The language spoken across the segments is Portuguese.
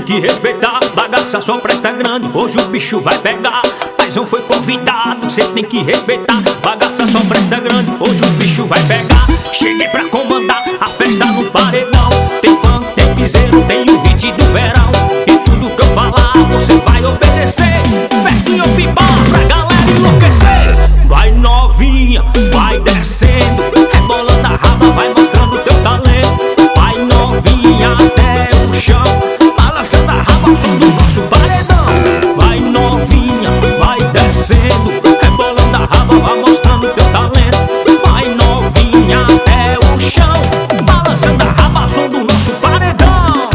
que respeitar. Bagaça só presta grande, hoje o bicho vai pegar. Paizão foi convidado, cê tem que respeitar. Bagaça só presta grande, hoje o bicho vai pegar. Cheguei pra comandar a festa no paredão. Tem funk, tem piseiro, tem o hit do verão. E tudo que eu falar, você vai obedecer. Festinha ou pibá pra galera enlouquecer. Vai novinha, vai descendo, rebolando a raba, vai mostrando teu talento. Vai novinha até o chão, balançando a raba ao som do nosso paredão. Vai novinha, vai descendo, rebolando a raba, vai mostrando teu talento. Vai novinha até o chão, balançando a raba ao som do nosso paredão.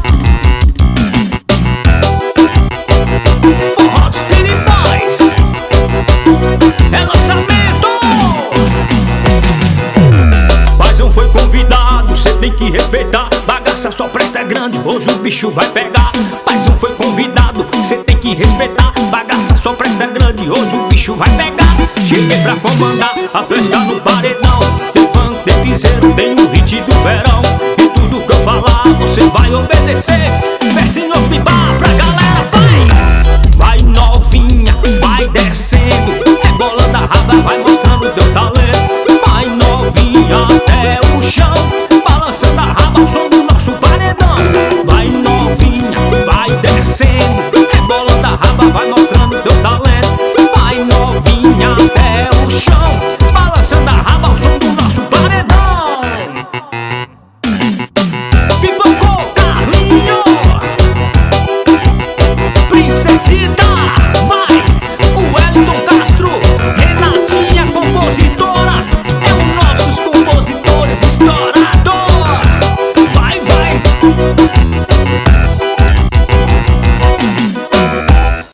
Forró dos Piripães é lançamento. Paizão foi convidado, cê tem que respeitar. Bagaça só presta grande, hoje o bicho vai pegar. Paizão foi convidado, cê tem que respeitar. Bagaça só presta grande, hoje o bicho vai pegar. Cheguei pra comandar a festa no paredão. Tem funk, tem piseiro, tem o hit do verão. E tudo que eu falar, você vai obedecer.